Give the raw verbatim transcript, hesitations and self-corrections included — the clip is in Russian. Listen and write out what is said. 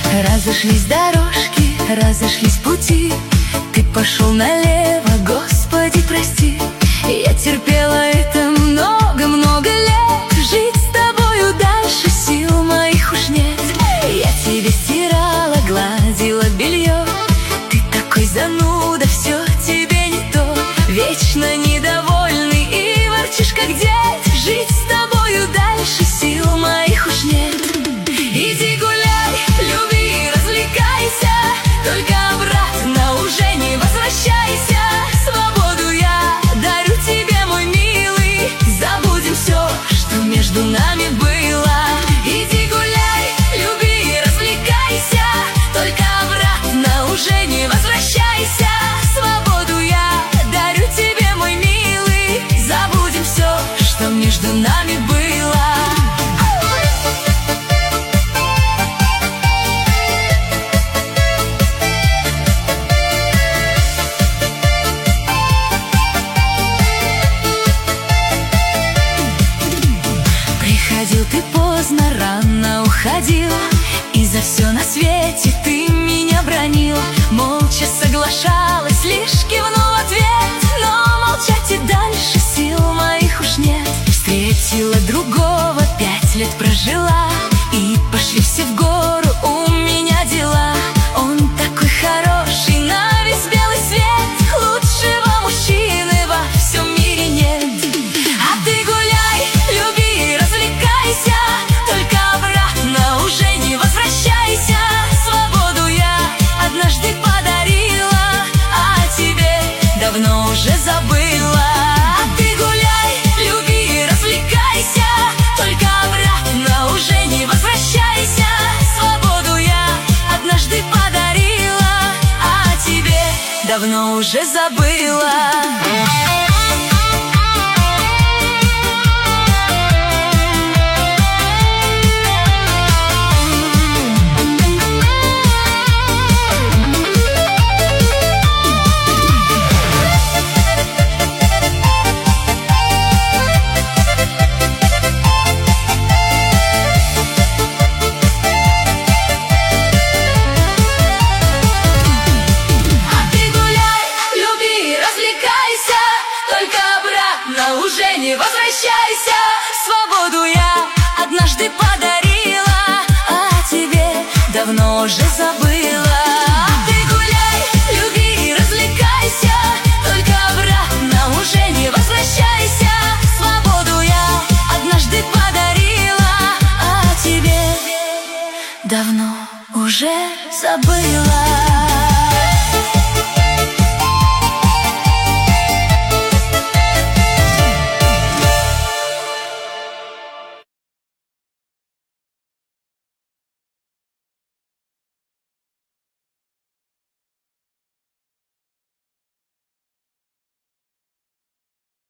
Разошлись дорожки, разошлись пути. Ты пошел налево, Господи, прости. Я терпела это много-много лет. Жить с тобою дальше сил моих уж нет. Я тебе стирала, гладила белье. Ты такой зануда, все тебе не то. Вечно недовольный и ворчишь как дед. Жить с тобою дальше сил моих уж нет. Иди гуляй, люби, развлекайся, только обратно уже не возвращайся. Свободу я дарю тебе, мой милый. Забудем все, что между нами было. Иди гуляй, люби, развлекайся, только обратно уже не возвращайся. Свободу я дарю тебе, мой милый. Забудем все, что между нами было. Приходил ты поздно, рано уходил, и за все на свете ты меня бронил. Молча соглашалась, лишь кивнул в ответ. Но молчать и дальше сил моих уж нет. Встретила другого, пять лет прожила, и пошли все в гору, у меня дела. Он такой хороший, на весь белый свет. Лучшего мужчины во всем мире нет. А ты гуляй, люби, развлекайся, только обратно уже не возвращайся. Свободу я однажды подарила, а тебе давно уже забыла. А ты гуляй, люби, развлекайся, только обратно уже не возвращайся. Свободу я однажды подарила, а тебе давно уже забыла. Уже не возвращайся. Свободу я однажды подарила, а тебе давно уже забыла. А ты гуляй, люби, развлекайся, только обратно уже не возвращайся. Свободу я однажды подарила, а тебе давно уже забыла.